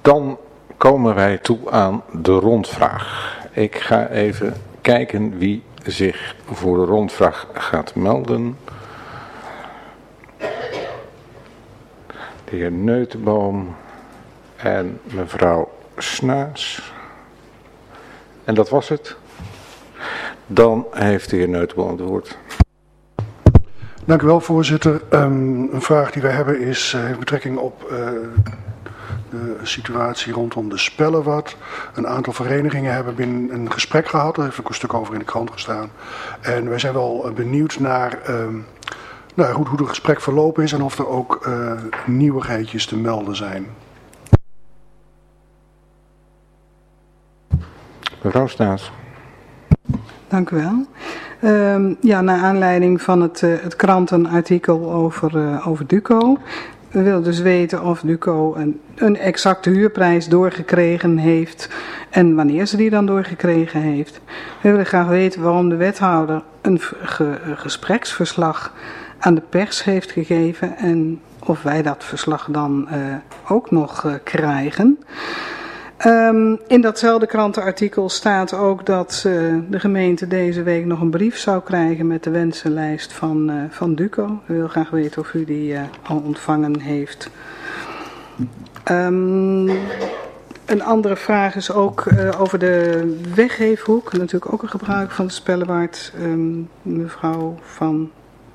Dan komen wij toe aan de rondvraag. Ik ga even kijken wie zich voor de rondvraag gaat melden. De heer Neutenboom en mevrouw Snaas. En dat was het. Dan heeft de heer Neutenboom het woord. Dank u wel, voorzitter. Een vraag die wij hebben heeft betrekking op de situatie rondom de Spellewat. Een aantal verenigingen hebben binnen een gesprek gehad. Daar heeft ook een stuk over in de krant gestaan. En wij zijn wel benieuwd naar hoe het gesprek verlopen is en of er ook nieuwigheidjes te melden zijn. Mevrouw Staes. Dank u wel. Naar aanleiding van het krantenartikel over Duco. We willen dus weten of Duco een exacte huurprijs doorgekregen heeft en wanneer ze die dan doorgekregen heeft. We willen graag weten waarom de wethouder een gespreksverslag aan de pers heeft gegeven en of wij dat verslag dan ook nog krijgen. In datzelfde krantenartikel staat ook dat de gemeente deze week nog een brief zou krijgen met de wensenlijst van Duco. We willen graag weten of u die al ontvangen heeft. Een andere vraag is ook over de weggeefhoek. Natuurlijk ook een gebruik van de Spellewaard. Mevrouw van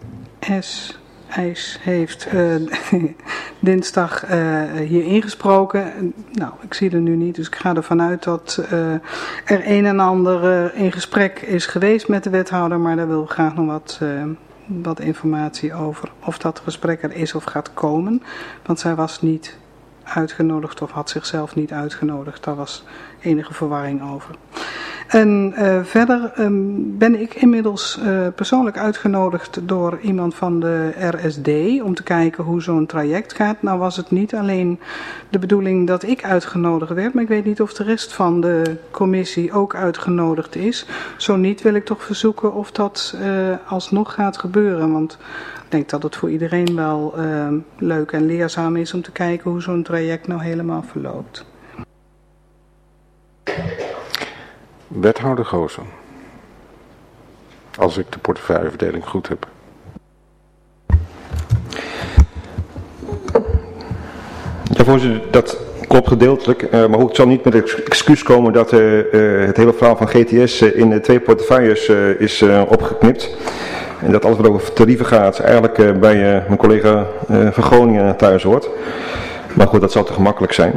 IJs heeft dinsdag hier ingesproken. Nou, ik zie er nu niet, dus ik ga ervan uit dat er een en ander in gesprek is geweest met de wethouder, maar daar wil ik graag nog wat informatie over. Of dat gesprek er is of gaat komen, want zij was niet uitgenodigd of had zichzelf niet uitgenodigd. Daar was enige verwarring over. En verder ben ik inmiddels persoonlijk uitgenodigd door iemand van de RSD om te kijken hoe zo'n traject gaat. Nou was het niet alleen de bedoeling dat ik uitgenodigd werd, maar ik weet niet of de rest van de commissie ook uitgenodigd is. Zo niet wil ik toch verzoeken of dat alsnog gaat gebeuren, want ik denk dat het voor iedereen wel leuk en leerzaam is om te kijken hoe zo'n traject nou helemaal verloopt. Wethouder Goosen. Als ik de portefeuilleverdeling goed heb. Ja, voorzitter, dat klopt gedeeltelijk. Maar goed, het zal niet met het excuus komen dat het hele verhaal van GTS in 2 portefeuilles is opgeknipt. En dat alles wat over tarieven gaat eigenlijk bij mijn collega van Groningen thuis hoort. Maar goed, dat zal te gemakkelijk zijn.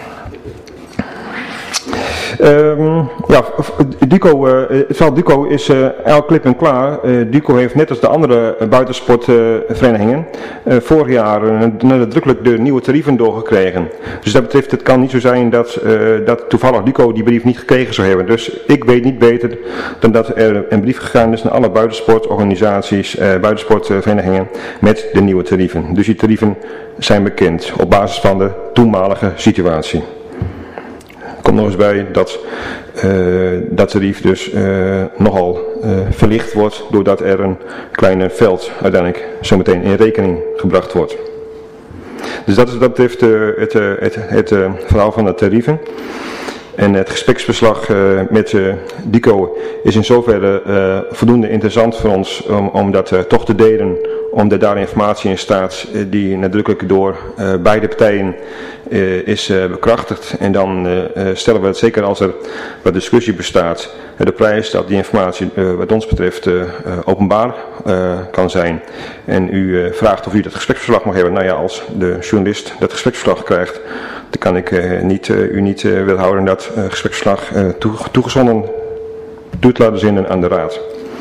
Het verhaal Duco is elk klip en klaar. Duco heeft net als de andere buitensportverenigingen vorig jaar nadrukkelijk de nieuwe tarieven doorgekregen. Dus dat betreft, het kan niet zo zijn dat toevallig Duco die brief niet gekregen zou hebben. Dus ik weet niet beter dan dat er een brief gegaan is naar alle buitensportorganisaties, buitensportverenigingen met de nieuwe tarieven. Dus die tarieven zijn bekend op basis van de toenmalige situatie. Er komt nog eens bij dat dat tarief dus nogal verlicht wordt doordat er een kleine veld uiteindelijk zometeen in rekening gebracht wordt. Dus dat betreft het verhaal van de tarieven. En het gespreksverslag met Duco is in zoverre voldoende interessant voor ons om dat toch te delen, omdat daar informatie in staat die nadrukkelijk door beide partijen is bekrachtigd. En dan stellen we het zeker als er wat discussie bestaat, de prijs dat die informatie wat ons betreft openbaar kan zijn. En u vraagt of u dat gespreksverslag mag hebben. Nou ja, als de journalist dat gespreksverslag krijgt, dan kan ik u niet weerhouden dat gespreksverslag toegezonden doet laten zinnen aan de raad.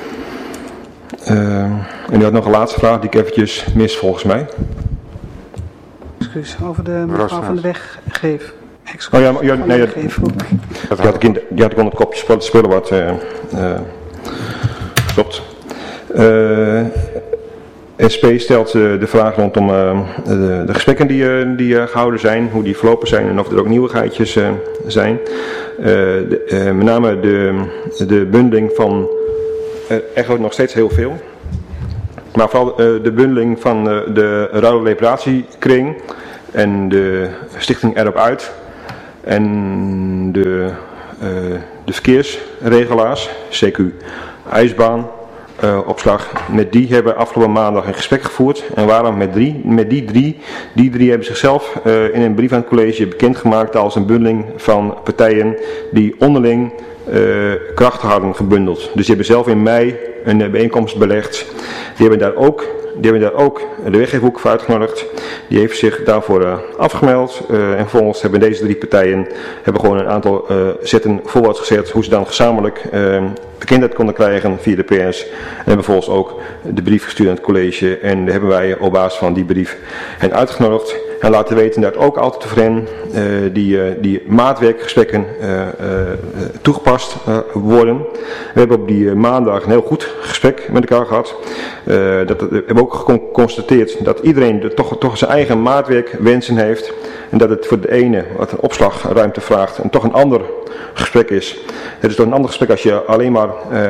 En u had nog een laatste vraag die ik eventjes mis volgens mij. Excuus, over de mevrouw van de weggeef. Oh ja, die had ik onder het kopje spullen wat stopt. SP stelt de vraag rondom de gesprekken die gehouden zijn, hoe die verlopen zijn en of er ook nieuwigheidjes zijn. Met name de bundeling van, eigenlijk nog steeds heel veel, maar vooral de bundeling van de ruil- en reparatiekring en de stichting Erop Uit. En de verkeersregelaars, CQ IJsbaan, opslag, met die hebben afgelopen maandag een gesprek gevoerd. En waarom met drie? Met die drie hebben zichzelf in een brief aan het college bekendgemaakt als een bundeling van partijen die onderling krachten hadden gebundeld. Dus die hebben zelf in mei een bijeenkomst belegd. Die hebben daar ook de weggeefhoek voor uitgenodigd. Die heeft zich daarvoor afgemeld. En vervolgens hebben deze drie partijen gewoon een aantal zetten voorwaarts gezet hoe ze dan gezamenlijk bekendheid konden krijgen via de PS. En hebben vervolgens ook de brief gestuurd aan het college. En daar hebben wij op basis van die brief hen uitgenodigd. En laten weten dat ook altijd voor hen die maatwerkgesprekken toegepast worden. We hebben op die maandag een heel goed gesprek met elkaar gehad. We hebben ook geconstateerd dat iedereen toch zijn eigen maatwerkwensen heeft. En dat het voor de ene wat een opslagruimte vraagt en toch een ander gesprek is. Het is toch een ander gesprek als je alleen maar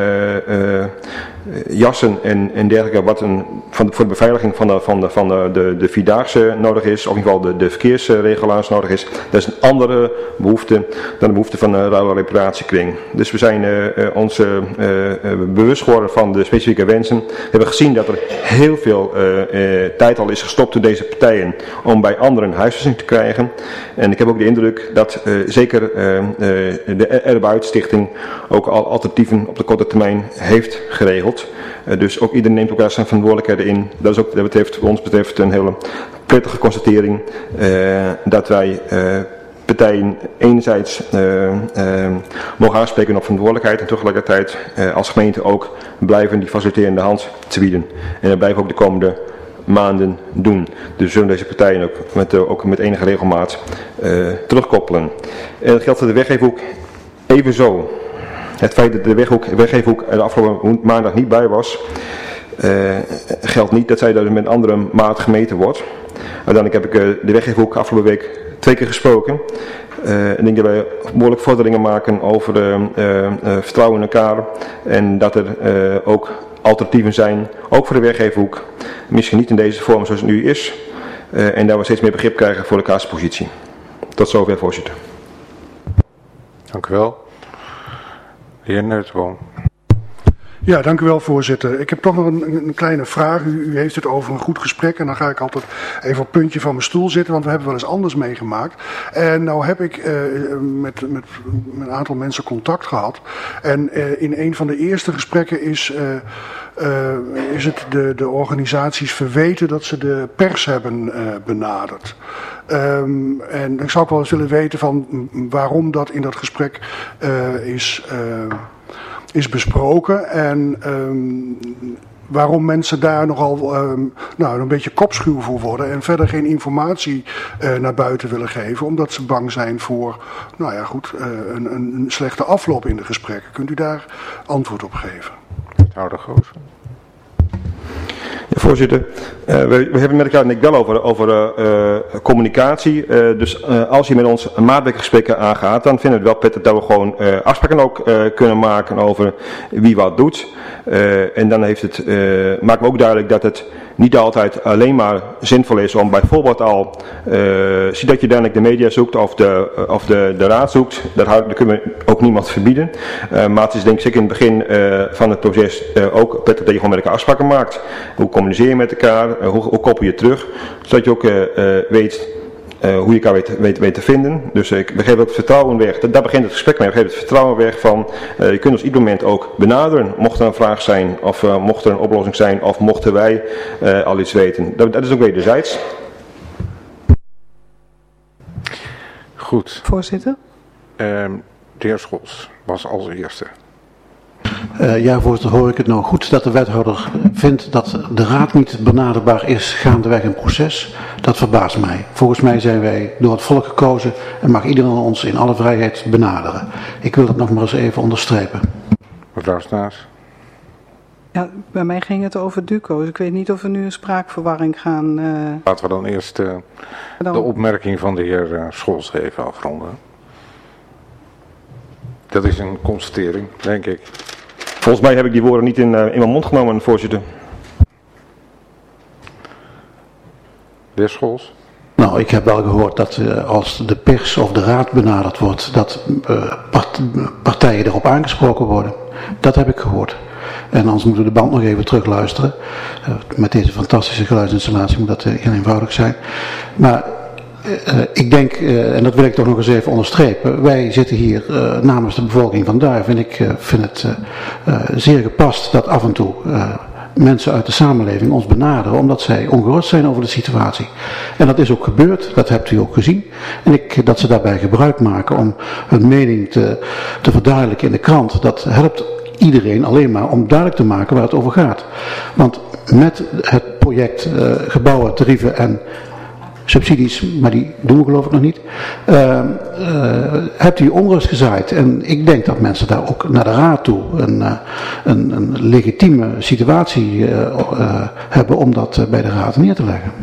jassen en dergelijke wat voor de beveiliging van de Vierdaagse nodig is, of in ieder geval de verkeersregelaars nodig is. Dat is een andere behoefte dan de behoefte van een ruil- en reparatiekring. Dus we zijn ons bewust geworden van de specifieke wensen. We hebben gezien dat er heel veel tijd al is gestopt door deze partijen om bij anderen huisvesting te krijgen. En ik heb ook de indruk dat zeker de Erbuitenstichting ook al alternatieven op de korte termijn heeft geregeld. Dus ook iedereen neemt elkaar zijn verantwoordelijkheden in. Dat is ook wat ons betreft een hele prettige constatering dat wij partijen enerzijds mogen aanspreken op verantwoordelijkheid en tegelijkertijd als gemeente ook blijven die faciliterende hand te bieden. En dat blijven we ook de komende maanden doen. Dus we zullen deze partijen ook met enige regelmaat terugkoppelen. En dat geldt voor de weggeefhoek evenzo. Het feit dat de weggeefhoek er de afgelopen maandag niet bij was, geldt niet dat zij daar met een andere maat gemeten wordt. Uiteindelijk heb ik de weggeefhoek afgelopen week 2 keer gesproken. Ik denk dat wij behoorlijk vorderingen maken over vertrouwen in elkaar. En dat er ook alternatieven zijn, ook voor de weggeefhoek. Misschien niet in deze vorm zoals het nu is. En dat we steeds meer begrip krijgen voor elkaars positie. Tot zover, voorzitter. Dank u wel. De heer Neutenboom. Ja, dank u wel, voorzitter. Ik heb toch nog een kleine vraag. U heeft het over een goed gesprek en dan ga ik altijd even op het puntje van mijn stoel zitten, want we hebben wel eens anders meegemaakt. En nou heb ik met een aantal mensen contact gehad. En in een van de eerste gesprekken is het de organisaties verweten dat ze de pers hebben benaderd. En ik zou ook wel eens willen weten van waarom dat in dat gesprek is besproken en waarom mensen daar nogal een beetje kopschuw voor worden en verder geen informatie naar buiten willen geven, omdat ze bang zijn voor een slechte afloop in de gesprekken. Kunt u daar antwoord op geven? Wethouder Goosen. Ja, voorzitter, we hebben met elkaar denk ik wel over communicatie. Dus als je met ons maatwerkgesprekken aangaat, dan vinden we het wel prettig dat we gewoon afspraken ook kunnen maken over wie wat doet. En dan maakt me ook duidelijk dat het niet altijd alleen maar zinvol is om bijvoorbeeld al, zie dat je uiteindelijk de media zoekt of de raad zoekt, dat kunnen we ook niemand verbieden. Maar het is denk ik zeker in het begin van het proces ook prettig dat je gewoon met elkaar afspraken maakt. Hoe communiceer je met elkaar, hoe koppel je terug, zodat je ook weet hoe je elkaar weet te vinden. Dus we geven ook het vertrouwen weg. Daar begint het gesprek mee. We geven het vertrouwen weg van, je kunt ons ieder moment ook benaderen. Mocht er een vraag zijn, of mocht er een oplossing zijn, of mochten wij al iets weten. Dat is ook wederzijds. Goed. Voorzitter. De heer Scholz was als eerste. Ja, voorzitter, hoor ik het nou goed dat de wethouder vindt dat de raad niet benaderbaar is gaandeweg een proces? Dat verbaast mij. Volgens mij zijn wij door het volk gekozen en mag iedereen ons in alle vrijheid benaderen. Ik wil dat nog maar eens even onderstrepen. Mevrouw Staes. Ja, bij mij ging het over Duco, dus ik weet niet of we nu een spraakverwarring gaan... Laten we dan eerst de opmerking van de heer Scholz even afronden. Dat is een constatering, denk ik. Volgens mij heb ik die woorden niet in mijn mond genomen, voorzitter. De heer Scholz. Nou, ik heb wel gehoord dat als de pers of de raad benaderd wordt, dat partijen erop aangesproken worden. Dat heb ik gehoord. En anders moeten we de band nog even terugluisteren. Met deze fantastische geluidsinstallatie moet dat heel eenvoudig zijn. Maar ik denk, en dat wil ik toch nog eens even onderstrepen, wij zitten hier namens de bevolking van Duiven en ik vind het zeer gepast dat af en toe mensen uit de samenleving ons benaderen omdat zij ongerust zijn over de situatie. En dat is ook gebeurd, dat hebt u ook gezien. En dat ze daarbij gebruik maken om hun mening te verduidelijken in de krant, dat helpt iedereen alleen maar om duidelijk te maken waar het over gaat. Want met het project gebouwen, tarieven en subsidies, maar die doen we geloof ik nog niet, hebt u onrust gezaaid. En ik denk dat mensen daar ook naar de raad toe een legitieme situatie hebben om dat bij de raad neer te leggen.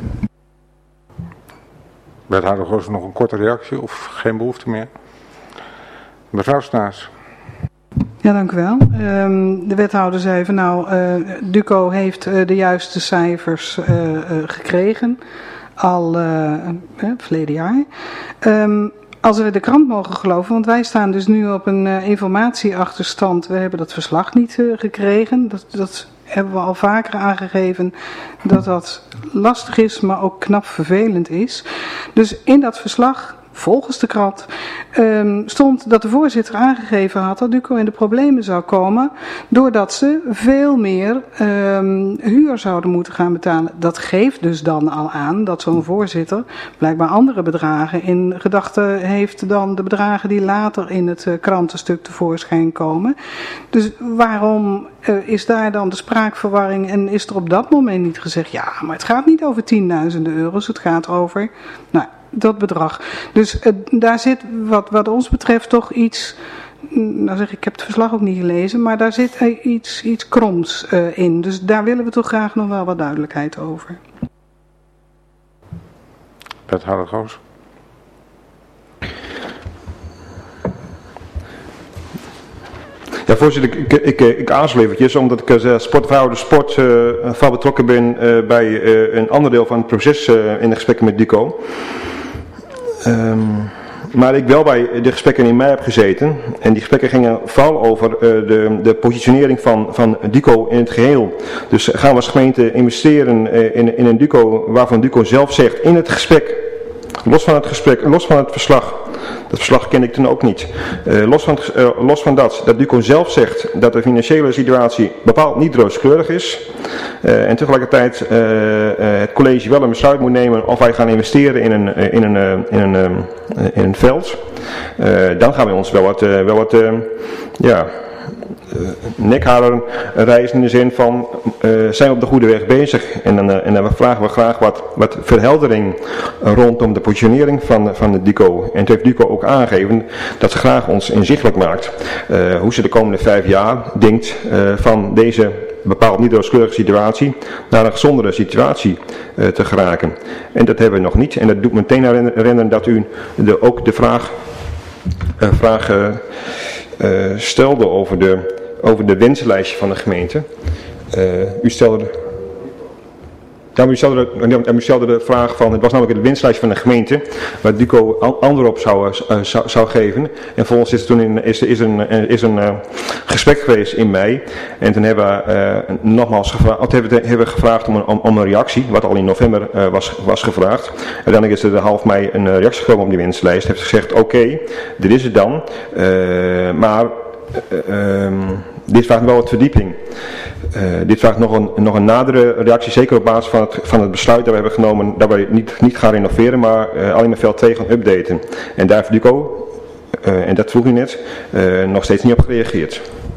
Wethouder Goos, nog een korte reactie of geen behoefte meer? Mevrouw Snaas. Ja, dank u wel. De wethouder zei van Duco heeft de juiste cijfers gekregen. Al verleden jaar. Als we de krant mogen geloven, want wij staan dus nu op een informatieachterstand. We hebben dat verslag niet gekregen. Dat hebben we al vaker aangegeven dat dat lastig is, maar ook knap vervelend is. Dus in dat verslag, volgens de krant, stond dat de voorzitter aangegeven had dat Duco in de problemen zou komen doordat ze veel meer huur zouden moeten gaan betalen. Dat geeft dus dan al aan dat zo'n voorzitter blijkbaar andere bedragen in gedachten heeft dan de bedragen die later in het krantenstuk tevoorschijn komen. Dus waarom is daar dan de spraakverwarring en is er op dat moment niet gezegd, ja, maar het gaat niet over tienduizenden euro's, het gaat over, dat bedrag. Dus daar zit wat ons betreft toch iets, ik heb het verslag ook niet gelezen, maar daar zit iets kroms in. Dus daar willen we toch graag nog wel wat duidelijkheid over. Wethouder Goos. Ja, voorzitter, ik aarzel eventjes, omdat ik als sportvrouw sport van betrokken ben bij een ander deel van het proces in de gesprekken met Duco. Maar ik wel bij de gesprekken in mei heb gezeten. En die gesprekken gingen vooral over de positionering van Duco in het geheel. Dus gaan we als gemeente investeren in een Duco waarvan Duco zelf zegt in het gesprek, los van het verslag. Dat verslag ken ik toen ook niet. Los van dat Duco zelf zegt dat de financiële situatie bepaald niet rooskleurig is. En tegelijkertijd het college wel een besluit moet nemen of wij gaan investeren in een veld. Dan gaan we ons wel wat nekhalen reizen in de zin van zijn we op de goede weg bezig en dan vragen we graag wat verheldering rondom de positionering van de Duco. En het heeft Duco ook aangegeven dat ze graag ons inzichtelijk maakt hoe ze de komende 5 jaar denkt van deze bepaald niet rooskleurige situatie naar een gezondere situatie te geraken. En dat hebben we nog niet en dat doet meteen herinneren dat u ook de vraag stelde over de wensenlijstje van de gemeente. U stelde de vraag van, het was namelijk het wenslijstje van de gemeente, waar Duco anderen op zou geven. En volgens is er een gesprek geweest in mei. En toen hebben we nogmaals gevraagd om een reactie, wat al in november was gevraagd. Uiteindelijk is er half mei een reactie gekomen op die wenslijst. Heeft gezegd, oké, dit is het dan. Maar dit vraagt wel wat verdieping. Dit vraagt nog een nadere reactie, zeker op basis van het besluit dat we hebben genomen dat wij niet gaan renoveren, maar alleen maar veld 2 gaan updaten. En daar heeft Duco, en dat vroeg u net, nog steeds niet op gereageerd.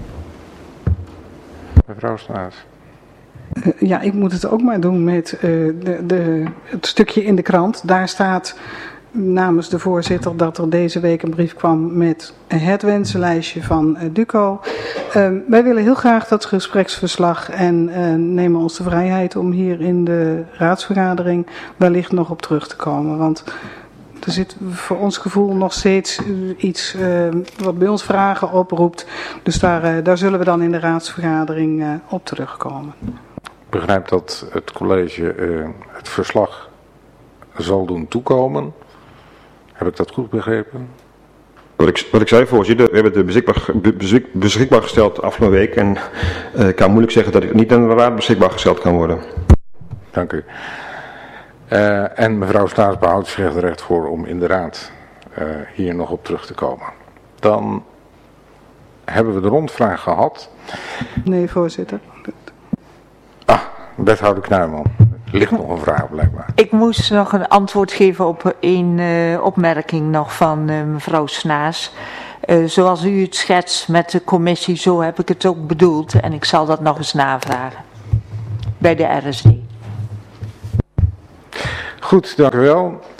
Mevrouw Snaas. Ja, ik moet het ook maar doen met het stukje in de krant. Daar staat namens de voorzitter dat er deze week een brief kwam met het wensenlijstje van Duco. Wij willen heel graag dat gespreksverslag en nemen ons de vrijheid om hier in de raadsvergadering wellicht nog op terug te komen. Want er zit voor ons gevoel nog steeds iets wat bij ons vragen oproept. Dus daar zullen we dan in de raadsvergadering op terugkomen. Ik begrijp dat het college het verslag zal doen toekomen. Heb ik dat goed begrepen? Wat ik zei, voorzitter, we hebben het beschikbaar gesteld afgelopen week en ik kan moeilijk zeggen dat het niet aan de raad beschikbaar gesteld kan worden. Dank u. En mevrouw Staes behoudt zich het recht voor om in de raad hier nog op terug te komen. Dan hebben we de rondvraag gehad. Nee, voorzitter. Wethouder Knuijman. Er ligt nog een vraag blijkbaar. Ik moest nog een antwoord geven op een opmerking nog van mevrouw Snaes. Zoals u het schetst met de commissie, zo heb ik het ook bedoeld. En ik zal dat nog eens navragen. Bij de RSD. Goed, dank u wel.